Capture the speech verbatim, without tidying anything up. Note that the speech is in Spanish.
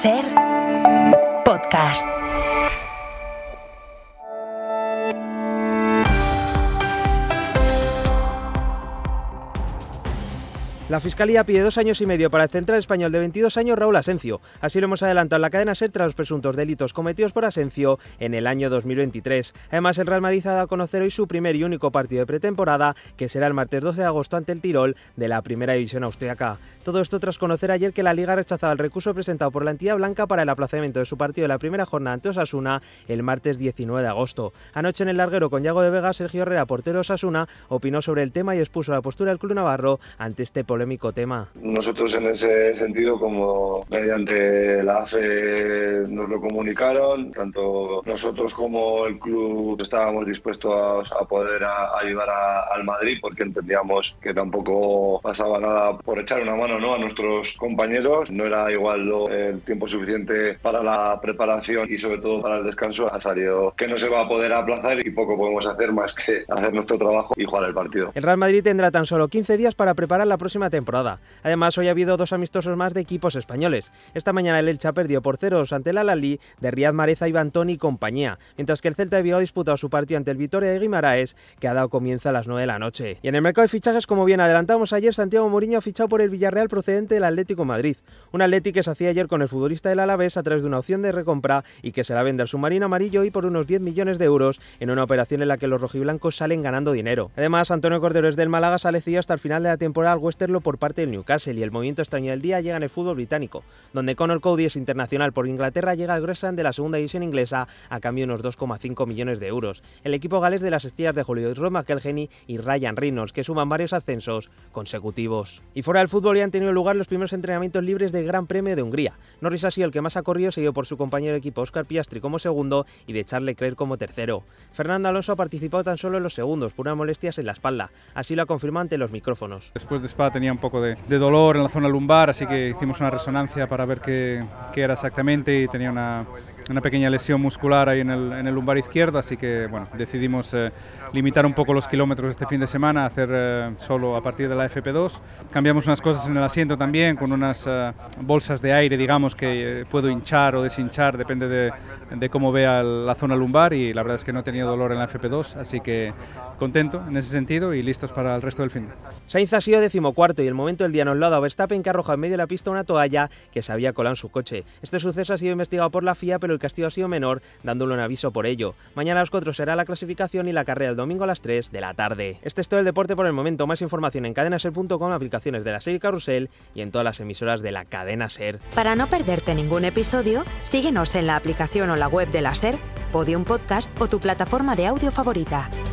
Ser Podcast. La Fiscalía pide dos años y medio para el central español de veintidós años Raúl Asencio. Así lo hemos adelantado en la cadena SER tras los presuntos delitos cometidos por Asencio en el año dos mil veintitrés. Además, el Real Madrid ha dado a conocer hoy su primer y único partido de pretemporada, que será el martes doce de agosto ante el Tirol de la Primera División Austriaca. Todo esto tras conocer ayer que la Liga rechazaba el recurso presentado por la entidad blanca para el aplazamiento de su partido de la primera jornada ante Osasuna el martes diecinueve de agosto. Anoche en el larguero con Yago de Vega, Sergio Herrera, portero de Osasuna, opinó sobre el tema y expuso la postura del club navarro ante este polémico tema. Nosotros en ese sentido, como mediante la A F E nos lo comunicaron, tanto nosotros como el club estábamos dispuestos a, a poder a, a ayudar a, al Madrid, porque entendíamos que tampoco pasaba nada por echar una mano, ¿no?, a nuestros compañeros. No era igual lo, el tiempo suficiente para la preparación y sobre todo para el descanso. Ha salido que no se va a poder aplazar y poco podemos hacer más que hacer nuestro trabajo y jugar el partido. El Real Madrid tendrá tan solo quince días para preparar la próxima temporada. Además, hoy ha habido dos amistosos más de equipos españoles. Esta mañana el Elche perdió por cero dos ante el Al-Ahly de Riyad Mahrez, Iván Toney y compañía, mientras que el Celta de Vigo ha disputado su partido ante el Vitoria de Guimaraes, que ha dado comienzo a las nueve de la noche. Y en el mercado de fichajes, como bien adelantamos ayer, Santiago Mourinho ha fichado por el Villarreal procedente del Atlético de Madrid. Un Atlético que se hacía ayer con el futbolista del Alavés a través de una opción de recompra y que se la vende al submarino amarillo y por unos diez millones de euros en una operación en la que los rojiblancos salen ganando dinero. Además, Antonio Cordero es del Málaga, sale cedido hasta el final de la temporada al Westerlo por parte del Newcastle, y el movimiento extraño del día llega en el fútbol británico, donde Conor Cody es internacional por Inglaterra, llega al Gresham de la segunda división inglesa a cambio de unos dos coma cinco millones de euros. El equipo galés de las estrellas de Hollywood, Rob McElhenney y Ryan Reynolds, que suman varios ascensos consecutivos. Y fuera del fútbol ya han tenido lugar los primeros entrenamientos libres del Gran Premio de Hungría. Norris ha sido el que más ha corrido, seguido por su compañero de equipo Oscar Piastri como segundo y de Charles Leclerc como tercero. Fernando Alonso ha participado tan solo en los segundos por unas molestias en la espalda, así lo ha confirmado ante los micrófonos. Después de Spa tenía un poco de, de dolor en la zona lumbar, así que hicimos una resonancia para ver qué, qué era exactamente, y tenía una, una pequeña lesión muscular ahí en el, en el lumbar izquierdo, así que bueno, decidimos eh, limitar un poco los kilómetros este fin de semana, hacer eh, solo a partir de la F P dos. Cambiamos unas cosas en el asiento también, con unas eh, bolsas de aire, digamos, que eh, puedo hinchar o deshinchar, depende de, de cómo vea la zona lumbar, y la verdad es que no he tenido dolor en la F P dos, así que contento en ese sentido y listos para el resto del fin. Sainz ha sido decimocuarto y el momento del día nos lo ha dado Verstappen, que arroja en medio de la pista una toalla que se había colado en su coche. Este suceso ha sido investigado por la F I A, pero el castigo ha sido menor, dándole un aviso por ello. Mañana a las cuatro será la clasificación y la carrera el domingo a las tres de la tarde. Este es todo el deporte por el momento. Más información en cadena ser punto com, aplicaciones de la SER y Carrusel y en todas las emisoras de la cadena SER. Para no perderte ningún episodio, síguenos en la aplicación o la web de la SER, Podium Podcast o tu plataforma de audio favorita.